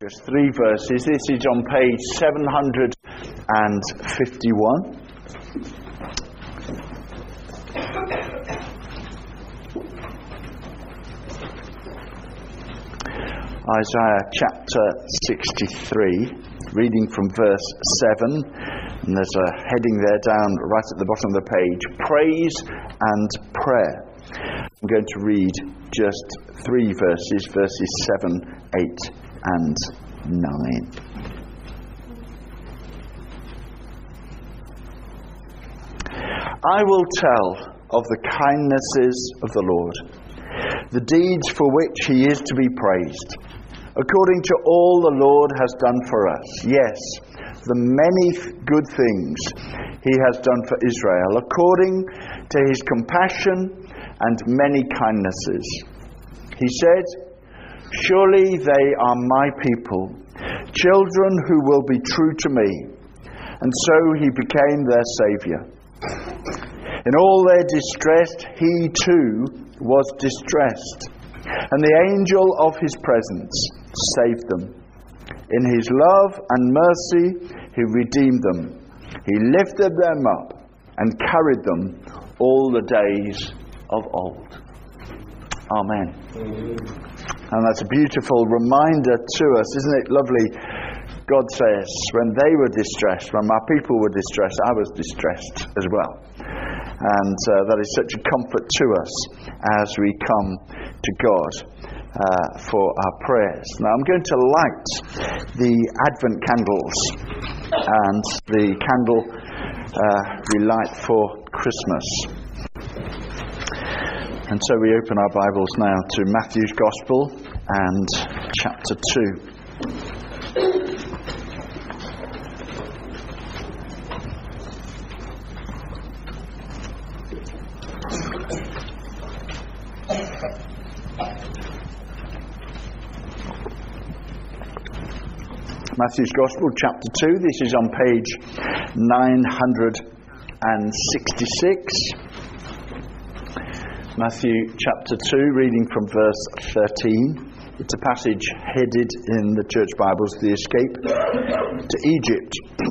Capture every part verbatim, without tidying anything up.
Just three verses. This is on page seven hundred fifty-one. Isaiah chapter sixty-three, reading from verse seven, and there's a heading there down right at the bottom of the page, Praise and Prayer. I'm going to read just three verses, verses seven, eight and nine. I will tell of the kindnesses of the Lord, the deeds for which he is to be praised, according to all the Lord has done for us. Yes, the many good things he has done for Israel, according to his compassion and many kindnesses. He said, surely they are my people, children who will be true to me. And so he became their Saviour. In all their distress, he too was distressed, and the angel of his presence saved them. In his love and mercy he redeemed them. He lifted them up and carried them all the days of old. Amen. Amen. And that's a beautiful reminder to us, isn't it lovely? God says, when they were distressed, when my people were distressed, I was distressed as well. And uh, that is such a comfort to us as we come to God uh, for our prayers. Now I'm going to light the Advent candles and the candle uh, we light for Christmas. And so we open our Bibles now to Matthew's Gospel and chapter two. Matthew's Gospel, chapter two. This is on page nine hundred sixty-six. Matthew chapter two, reading from verse thirteen. It's a passage headed in the Church Bibles, the escape to Egypt.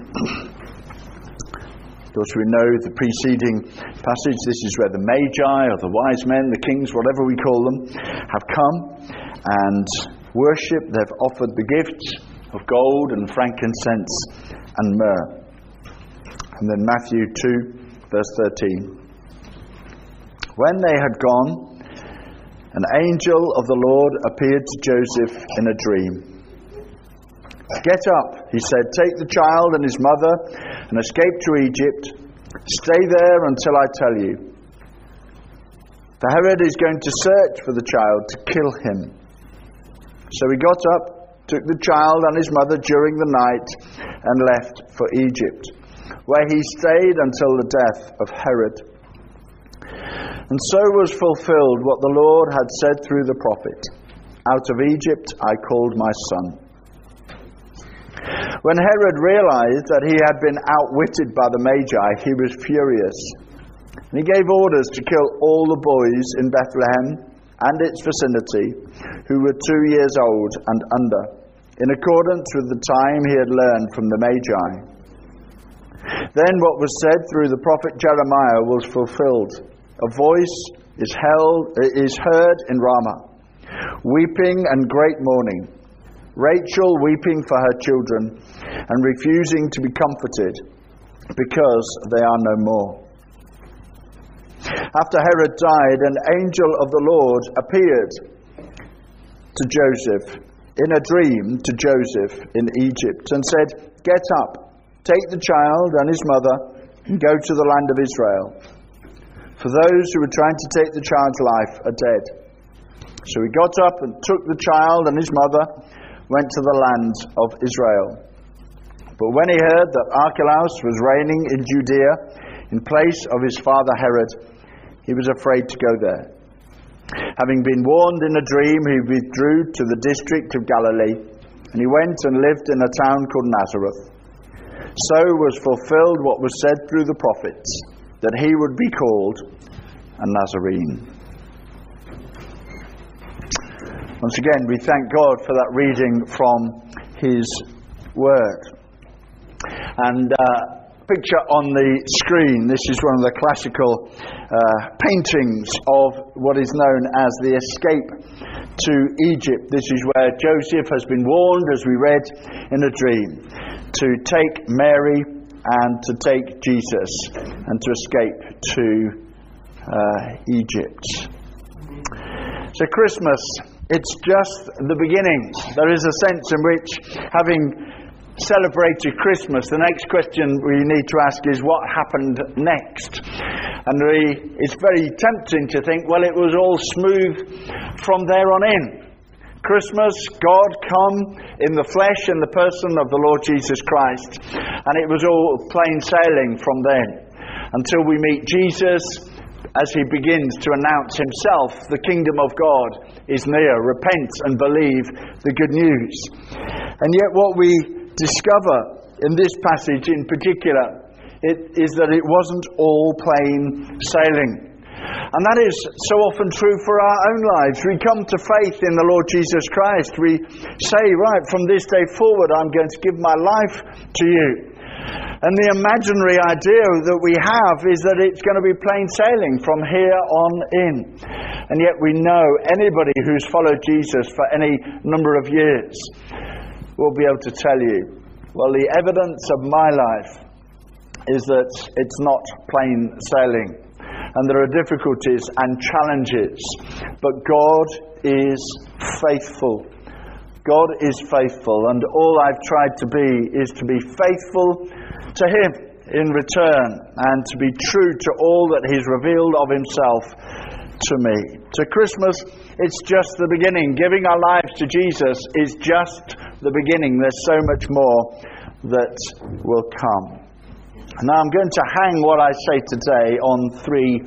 Of course, we know the preceding passage. This is where the Magi, or the wise men, the kings, whatever we call them, have come and worshipped. They've offered the gifts of gold and frankincense and myrrh. And then Matthew two, verse thirteen. When they had gone, an angel of the Lord appeared to Joseph in a dream. Get up, he said, take the child and his mother and escape to Egypt. Stay there until I tell you. For Herod is going to search for the child to kill him. So he got up, took the child and his mother during the night and left for Egypt, where he stayed until the death of Herod. And so was fulfilled what the Lord had said through the prophet, out of Egypt I called my son. When Herod realized that he had been outwitted by the Magi, he was furious. And he gave orders to kill all the boys in Bethlehem and its vicinity who were two years old and under, in accordance with the time he had learned from the Magi. Then what was said through the prophet Jeremiah was fulfilled. A voice is held, is heard in Ramah, weeping and great mourning, Rachel weeping for her children and refusing to be comforted because they are no more. After Herod died, an angel of the Lord appeared to Joseph in a dream to Joseph in Egypt and said, get up, take the child and his mother and go to the land of Israel. For those who were trying to take the child's life are dead. So he got up and took the child and his mother, went to the land of Israel. But when he heard that Archelaus was reigning in Judea in place of his father Herod, he was afraid to go there. Having been warned in a dream, he withdrew to the district of Galilee, and he went and lived in a town called Nazareth. So was fulfilled what was said through the prophets, that he would be called a Nazarene. Once again, we thank God for that reading from His Word. And uh, picture on the screen, this is one of the classical uh, paintings of what is known as the escape to Egypt. This is where Joseph has been warned, as we read in a dream, to take Mary and to take Jesus and to escape to uh, Egypt. So Christmas, it's just the beginning. There is a sense in which, having celebrated Christmas, the next question we need to ask is, what happened next? And we, it's very tempting to think, well, it was all smooth from there on in. Christmas, God come in the flesh in the person of the Lord Jesus Christ, and it was all plain sailing from then, until we meet Jesus as He begins to announce Himself. The kingdom of God is near. Repent and believe the good news. And yet what we discover in this passage in particular, it is that it wasn't all plain sailing. And that is so often true for our own lives. We come to faith in the Lord Jesus Christ. We say, right, from this day forward, I'm going to give my life to you. And the imaginary idea that we have is that it's going to be plain sailing from here on in. And yet we know anybody who's followed Jesus for any number of years will be able to tell you, well, the evidence of my life is that it's not plain sailing. And there are difficulties and challenges. But God is faithful. God is faithful. And all I've tried to be is to be faithful to Him in return, and to be true to all that He's revealed of Himself to me. To Christmas, it's just the beginning. Giving our lives to Jesus is just the beginning. There's so much more that will come. Now I'm going to hang what I say today on three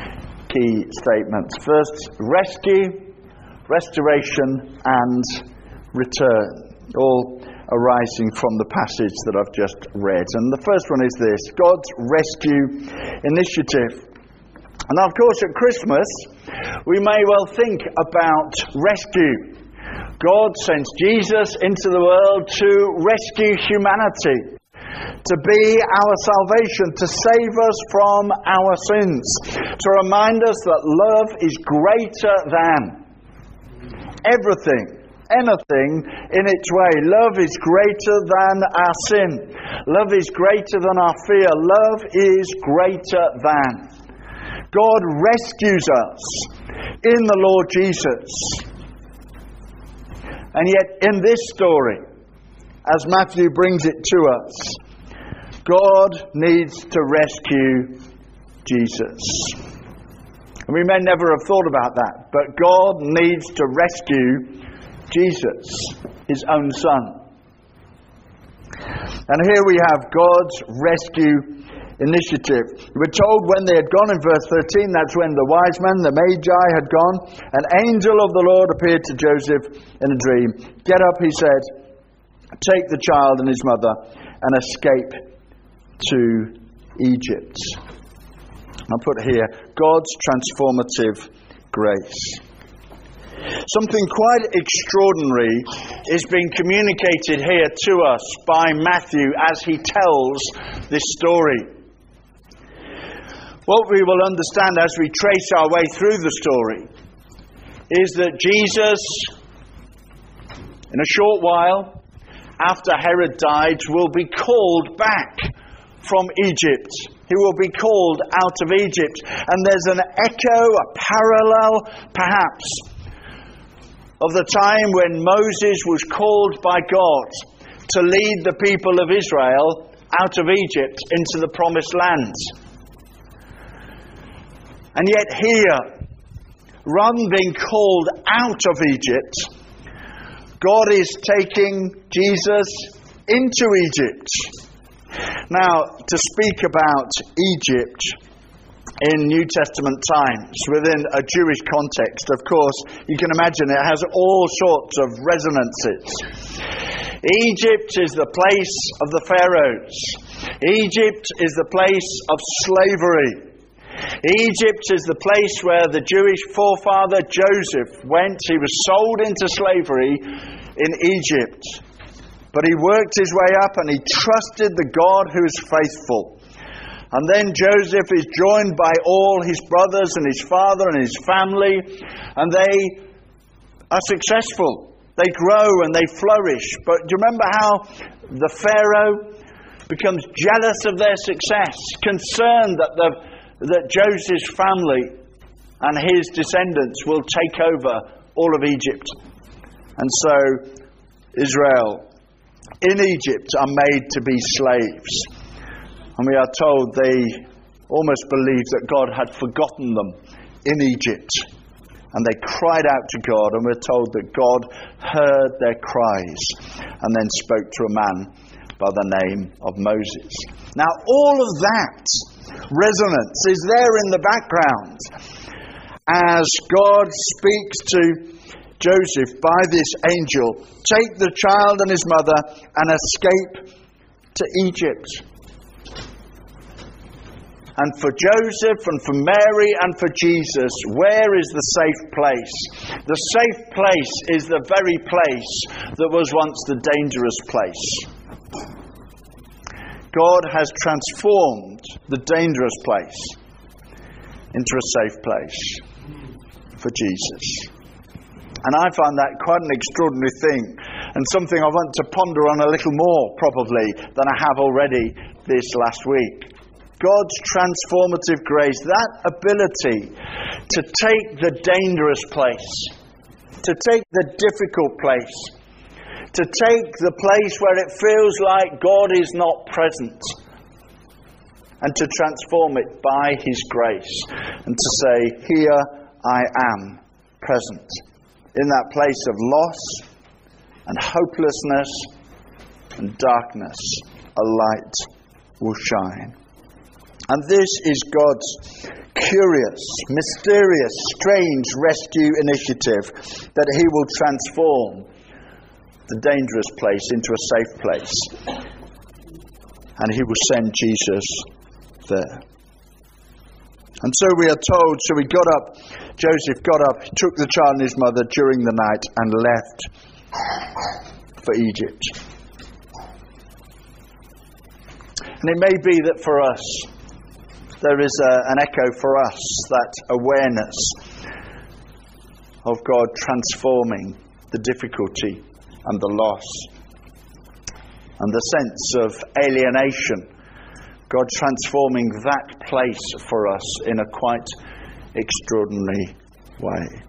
key statements. First, rescue, restoration, and return. All arising from the passage that I've just read. And the first one is this: God's rescue initiative. And of course at Christmas we may well think about rescue. God sends Jesus into the world to rescue humanity, to be our salvation, to save us from our sins, to remind us that love is greater than everything, anything in its way. Love is greater than our sin. Love is greater than our fear. Love is greater than. God rescues us in the Lord Jesus. And yet in this story, as Matthew brings it to us, God needs to rescue Jesus. And we may never have thought about that, but God needs to rescue Jesus, His own Son. And here we have God's rescue initiative. We're told when they had gone in verse thirteen, that's when the wise men, the Magi, had gone. An angel of the Lord appeared to Joseph in a dream. Get up, he said, take the child and his mother and escape to Egypt. I'll put here, God's transformative grace. Something quite extraordinary is being communicated here to us by Matthew as he tells this story. What we will understand as we trace our way through the story is that Jesus, in a short while, after Herod died, will be called back from Egypt. He will be called out of Egypt. And there's an echo, a parallel, perhaps, of the time when Moses was called by God to lead the people of Israel out of Egypt into the promised land. And yet here, rather than being called out of Egypt, God is taking Jesus into Egypt. Now, to speak about Egypt in New Testament times, within a Jewish context, of course, you can imagine it has all sorts of resonances. Egypt is the place of the pharaohs. Egypt is the place of slavery. Egypt is the place where the Jewish forefather Joseph went. He was sold into slavery in Egypt. But he worked his way up and he trusted the God who is faithful. And then Joseph is joined by all his brothers and his father and his family, and they are successful. They grow and they flourish. But do you remember how the Pharaoh becomes jealous of their success, concerned that the, that Joseph's family and his descendants will take over all of Egypt? And so Israel in Egypt are made to be slaves. And we are told they almost believed that God had forgotten them in Egypt. And they cried out to God, and we're told that God heard their cries and then spoke to a man by the name of Moses. Now all of that resonance is there in the background as God speaks to Joseph by this angel, take the child and his mother and escape to Egypt. And for Joseph and for Mary and for Jesus, where is the safe place? The safe place is the very place that was once the dangerous place. God has transformed the dangerous place into a safe place for Jesus. And I find that quite an extraordinary thing, and something I want to ponder on a little more probably than I have already this last week. God's transformative grace, that ability to take the dangerous place, to take the difficult place, to take the place where it feels like God is not present, and to transform it by His grace, and to say, here I am present. In that place of loss and hopelessness and darkness, a light will shine. And this is God's curious, mysterious, strange rescue initiative, that He will transform the dangerous place into a safe place. And He will send Jesus there. And so we are told, so he got up, Joseph got up, he took the child and his mother during the night and left for Egypt. And it may be that for us, there is a, an echo for us, that awareness of God transforming the difficulty and the loss and the sense of alienation. God transforming that place for us in a quite extraordinary way.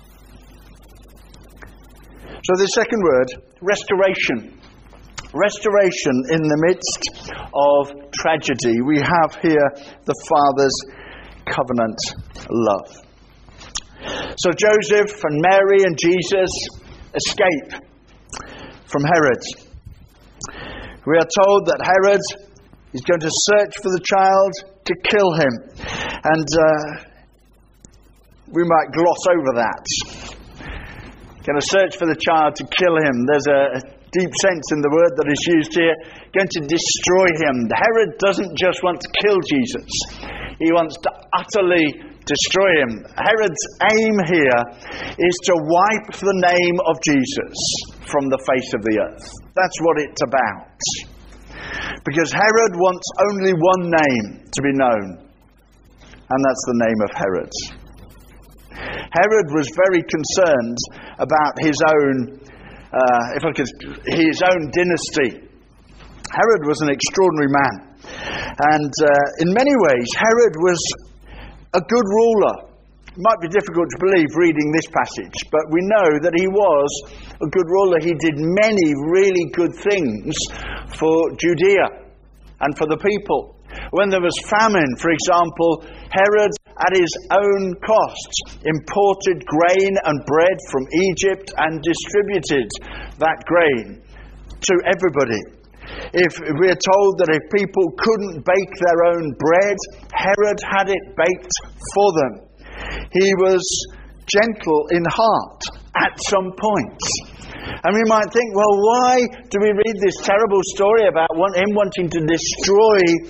So the second word, restoration. Restoration in the midst of tragedy. We have here the Father's covenant love. So Joseph and Mary and Jesus escape from Herod. We are told that Herod is going to search for the child to kill him. And uh, we might gloss over that. Going to search for the child to kill him. There's a deep sense in the word that is used here. Going to destroy him. Herod doesn't just want to kill Jesus. He wants to utterly destroy him. Herod's aim here is to wipe the name of Jesus from the face of the earth. That's what it's about. Because Herod wants only one name to be known, and that's the name of Herod. Herod was very concerned about his own, uh, if I could, his own dynasty. Herod was an extraordinary man, and uh, in many ways, Herod was a good ruler. It might be difficult to believe reading this passage, but we know that he was a good ruler. He did many really good things for Judea and for the people. When there was famine, for example, Herod, at his own cost, imported grain and bread from Egypt and distributed that grain to everybody. If we are told that if people couldn't bake their own bread, Herod had it baked for them. He was gentle in heart at some points. And we might think, well, why do we read this terrible story about him wanting to destroy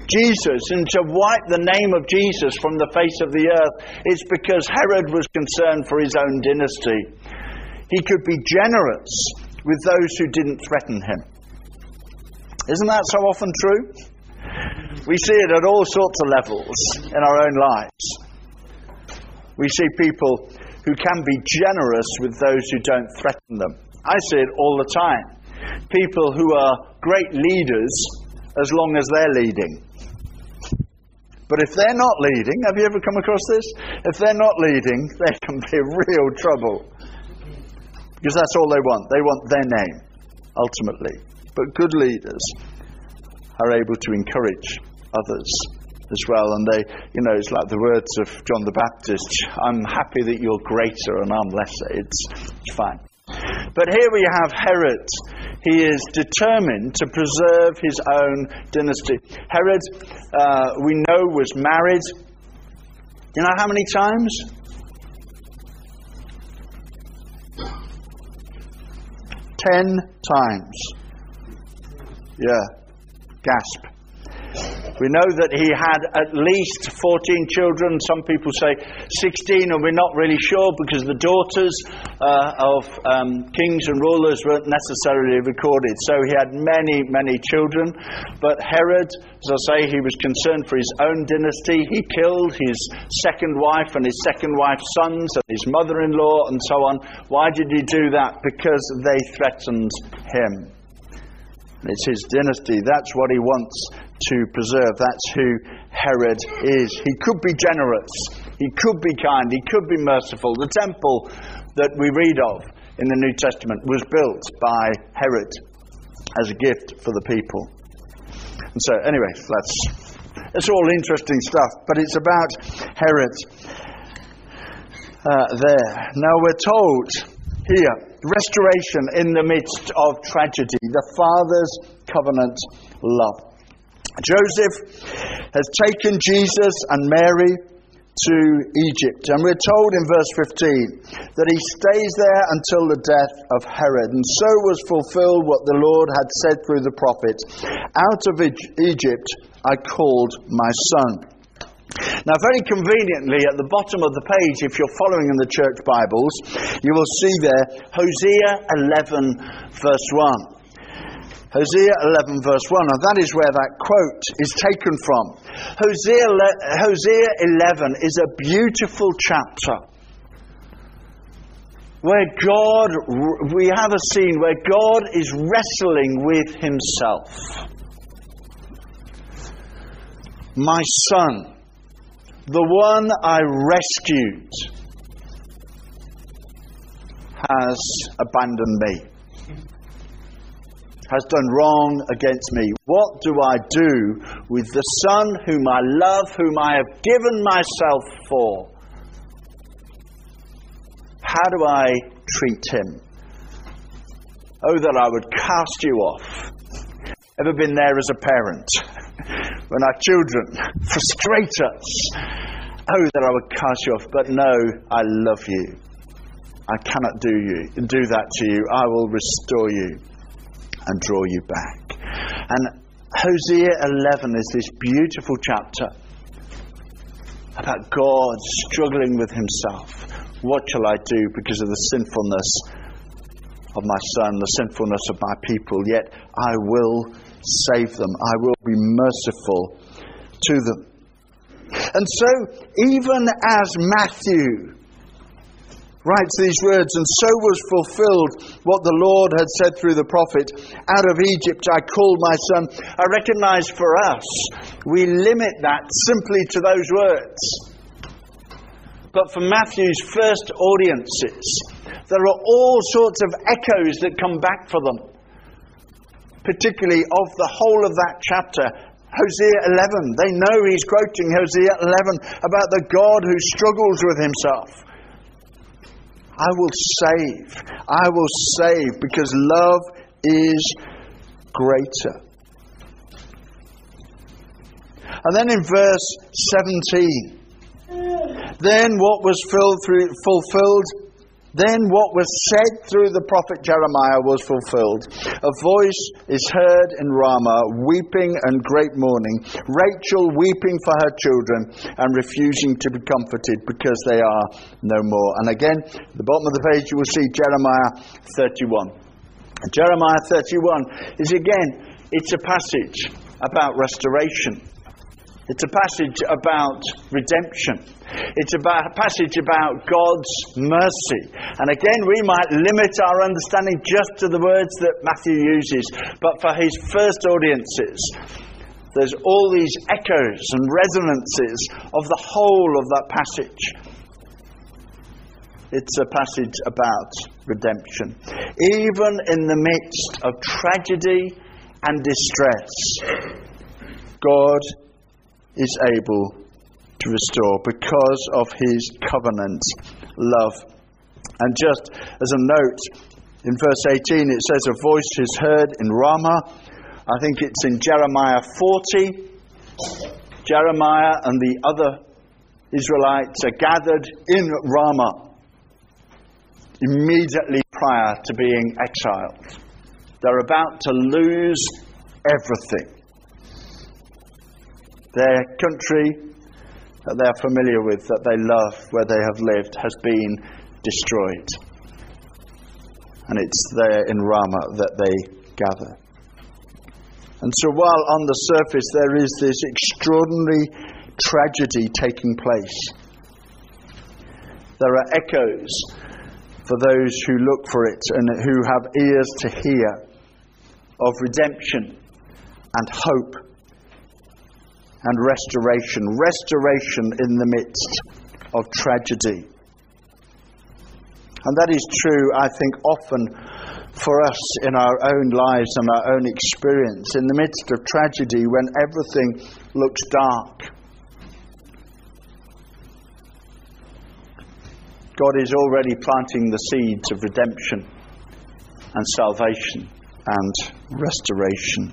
Jesus and to wipe the name of Jesus from the face of the earth, it's because Herod was concerned for his own dynasty. He could be generous with those who didn't threaten him. Isn't that so often true? We see it at all sorts of levels in our own lives. We see people who can be generous with those who don't threaten them. I see it all the time. People who are great leaders as long as they're leading. But if they're not leading, have you ever come across this? If they're not leading, they can be real trouble. Because that's all they want. They want their name, ultimately. But good leaders are able to encourage others as well. And they, you know, it's like the words of John the Baptist, I'm happy that you're greater and I'm lesser. It's, it's fine. But here we have Herod. He is determined to preserve his own dynasty. Herod, uh, we know, was married. You know how many times? Ten times. Yeah. Gasp. We know that he had at least fourteen children. Some people say sixteen, and we're not really sure because the daughters uh, of um, kings and rulers weren't necessarily recorded. So he had many, many children. But Herod, as I say, he was concerned for his own dynasty. He killed his second wife and his second wife's sons and his mother-in-law and so on. Why did he do that? Because they threatened him. It's his dynasty. That's what he wants to preserve. That's who Herod is. He could be generous. He could be kind. He could be merciful. The temple that we read of in the New Testament was built by Herod as a gift for the people. And so, anyway, that's, that's all interesting stuff. But it's about Herod uh, there. Now we're told here, restoration in the midst of tragedy, the Father's covenant love. Joseph has taken Jesus and Mary to Egypt, and we're told in verse fifteen that he stays there until the death of Herod, and so was fulfilled what the Lord had said through the prophet, out of Egypt I called my son. Now, very conveniently, at the bottom of the page, if you're following in the church Bibles, you will see there Hosea eleven verse one. Hosea eleven verse one, and that is where that quote is taken from. Hosea, Hosea eleven is a beautiful chapter where God, we have a scene where God is wrestling with himself. My son, the one I rescued, has abandoned me, has done wrong against me. What do I do with the son whom I love, whom I have given myself for? How do I treat him? Oh, that I would cast you off. Ever been there as a parent? When our children frustrate us. Oh, that I would cast you off. But no, I love you. I cannot do you do that to you. I will restore you and draw you back. And Hosea eleven is this beautiful chapter about God struggling with himself. What shall I do because of the sinfulness of my son, the sinfulness of my people? Yet I will save them. I will be merciful to them. And so, even as Matthew writes these words, and so was fulfilled what the Lord had said through the prophet, out of Egypt I called my son. I recognize for us, we limit that simply to those words. But for Matthew's first audiences, there are all sorts of echoes that come back for them, particularly of the whole of that chapter. Hosea eleven, they know he's quoting Hosea eleven about the God who struggles with himself. I will save, I will save, because love is greater. And then in verse seventeen, then what was filled through, fulfilled Then what was said through the prophet Jeremiah was fulfilled. A voice is heard in Ramah, weeping and great mourning, Rachel weeping for her children and refusing to be comforted because they are no more. And again, at the bottom of the page you will see Jeremiah thirty-one. Jeremiah thirty-one is again, it's a passage about restoration. It's a passage about redemption. It's about a passage about God's mercy. And again, we might limit our understanding just to the words that Matthew uses. But for his first audiences, there's all these echoes and resonances of the whole of that passage. It's a passage about redemption. Even in the midst of tragedy and distress, God is able to restore because of his covenant love. And just as a note, in verse eighteen it says a voice is heard in Ramah. I think it's in Jeremiah forty. Jeremiah and the other Israelites are gathered in Ramah immediately prior to being exiled. They're about to lose everything. Their country that they're familiar with, that they love, where they have lived, has been destroyed. And it's there in Ramah that they gather. And so while on the surface there is this extraordinary tragedy taking place, there are echoes for those who look for it and who have ears to hear of redemption and hope and restoration. Restoration in the midst of tragedy. And that is true, I think, often for us in our own lives and our own experience. In the midst of tragedy, when everything looks dark, God is already planting the seeds of redemption and salvation and restoration.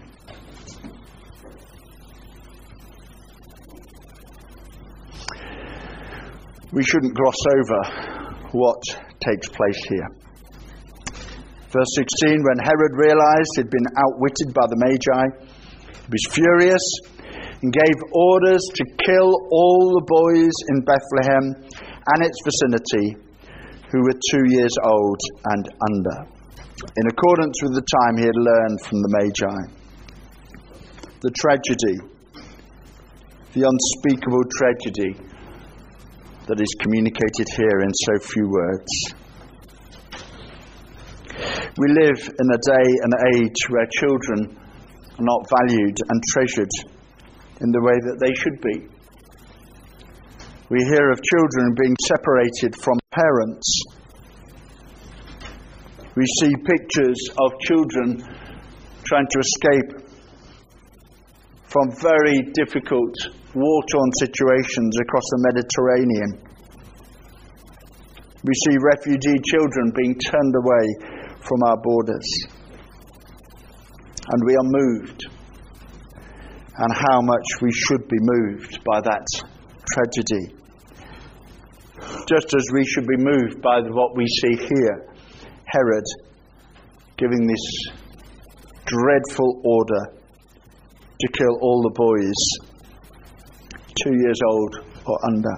We shouldn't gloss over what takes place here. Verse sixteen, when Herod realized he'd been outwitted by the Magi, he was furious and gave orders to kill all the boys in Bethlehem and its vicinity who were two years old and under, in accordance with the time he had learned from the Magi. The tragedy, the unspeakable tragedy that is communicated here in so few words. We live in a day and age where children are not valued and treasured in the way that they should be. We hear of children being separated from parents. We see pictures of children trying to escape from very difficult war-torn situations across the Mediterranean. We see refugee children being turned away from our borders. And we are moved. And how much we should be moved by that tragedy. Just as we should be moved by what we see here. Herod giving this dreadful order to kill all the boys two years old or under.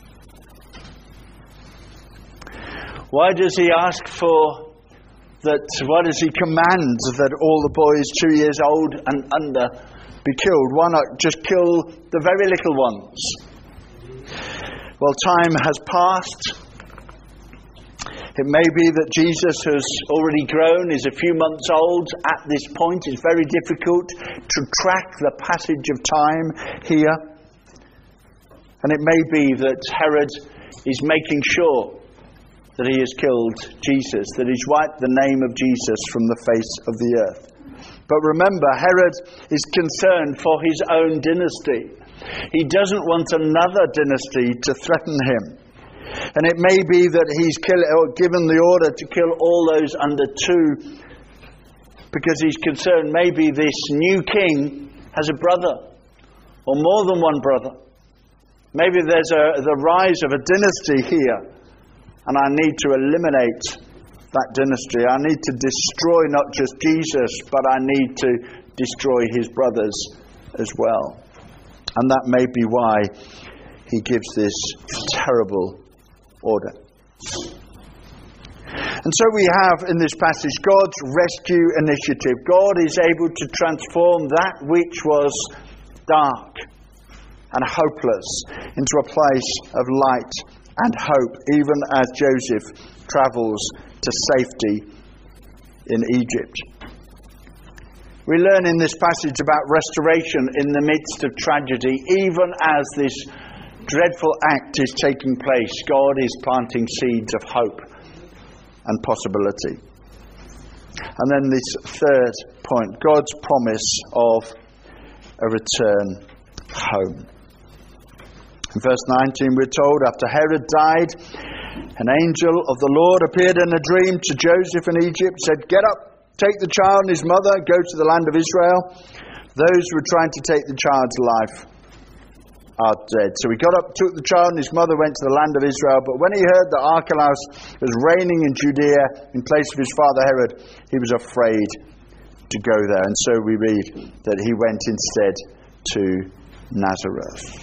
Why does he ask for that? Why does he command that all the boys two years old and under be killed? Why not just kill the very little ones? Well, time has passed. It may be that Jesus has already grown, is a few months old at this point. It's very difficult to track the passage of time here. And it may be that Herod is making sure that he has killed Jesus, that he's wiped the name of Jesus from the face of the earth. But remember, Herod is concerned for his own dynasty. He doesn't want another dynasty to threaten him. And it may be that he's kill, or given the order to kill all those under two because he's concerned maybe this new king has a brother or more than one brother. Maybe there's a, the rise of a dynasty here And I need to eliminate that dynasty. I need to destroy not just Jesus, but I need to destroy his brothers as well. And that may be why he gives this terrible order. And so we have in this passage God's rescue initiative. God is able to transform that which was dark and hopeless into a place of light and hope, even as Joseph travels to safety in Egypt. We learn in this passage about restoration in the midst of tragedy. Even as this dreadful act is taking place, God is planting seeds of hope and possibility. And then this third point, God's promise of a return home. In verse nineteen we're told, after Herod died, an angel of the Lord appeared in a dream to Joseph in Egypt, said, "Get up, take the child and his mother, go to the land of Israel. Those who were trying to take the child's life are dead." So he got up, took the child and his mother, went to the land of Israel. But when he heard that Archelaus was reigning in Judea in place of his father Herod, he was afraid to go there. And so we read that he went instead to Nazareth.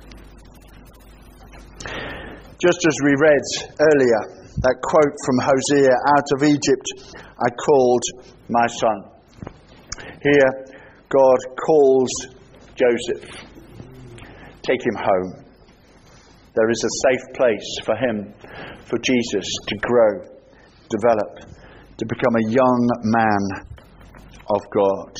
Just as we read earlier, that quote from Hosea, "Out of Egypt I called my son." Here, God calls Joseph. Take him home. There is a safe place for him, for Jesus to grow, develop, to become a young man of God.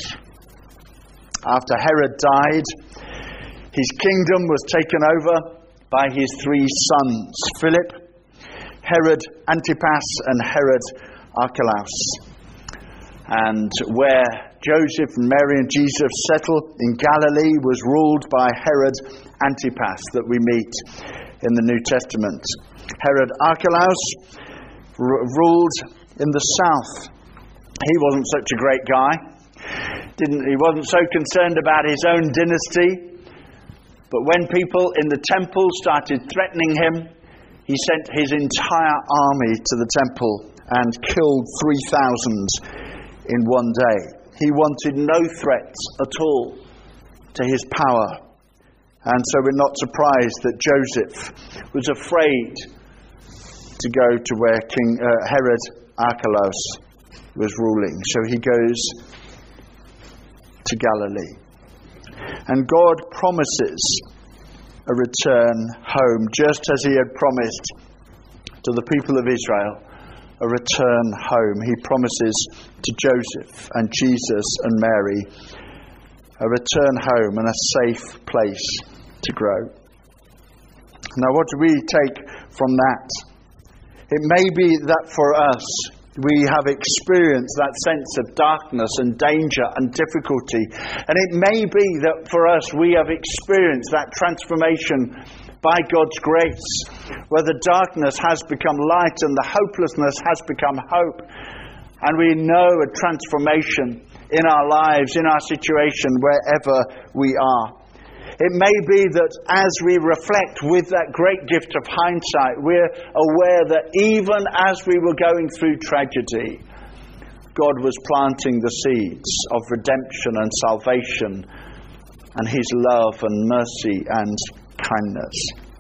After Herod died, his kingdom was taken over by his three sons, Philip, Herod Antipas, and Herod Archelaus. And where Joseph and Mary and Jesus settled in Galilee was ruled by Herod Antipas that we meet in the New Testament. Herod Archelaus r- ruled in the south. He wasn't such a great guy. Didn't he wasn't so concerned about his own dynasty. But when people in the temple started threatening him, he sent his entire army to the temple and killed three thousand in one day. He wanted no threats at all to his power. And so we're not surprised that Joseph was afraid to go to where King uh, Herod Archelaus was ruling. So he goes to Galilee. And God promises a return home, just as he had promised to the people of Israel a return home. He promises to Joseph and Jesus and Mary a return home and a safe place to grow. Now, what do we take from that? It may be that for us, we have experienced that sense of darkness and danger and difficulty. And it may be that for us, we have experienced that transformation by God's grace, where the darkness has become light and the hopelessness has become hope. And we know a transformation in our lives, in our situation, wherever we are. It may be that as we reflect with that great gift of hindsight, we're aware that even as we were going through tragedy, God was planting the seeds of redemption and salvation and his love and mercy and kindness.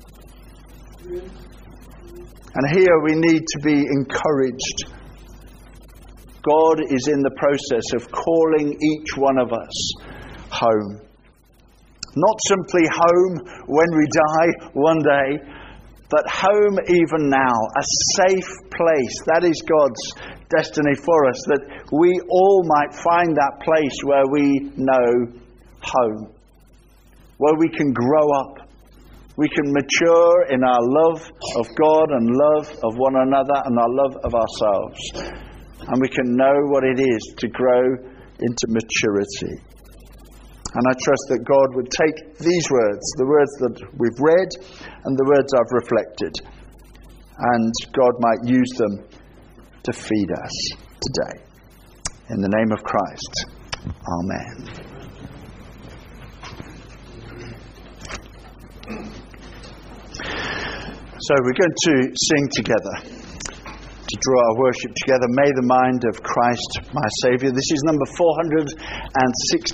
And here we need to be encouraged. God is in the process of calling each one of us home. Not simply home when we die one day, but home even now, a safe place. That is God's destiny for us, that we all might find that place where we know home, where we can grow up, we can mature in our love of God and love of one another and our love of ourselves, and we can know what it is to grow into maturity. And I trust that God would take these words, the words that we've read and the words I've reflected, and God might use them to feed us today. In the name of Christ, Amen. So we're going to sing together to draw our worship together. May the mind of Christ, my Saviour. This is number four hundred sixty.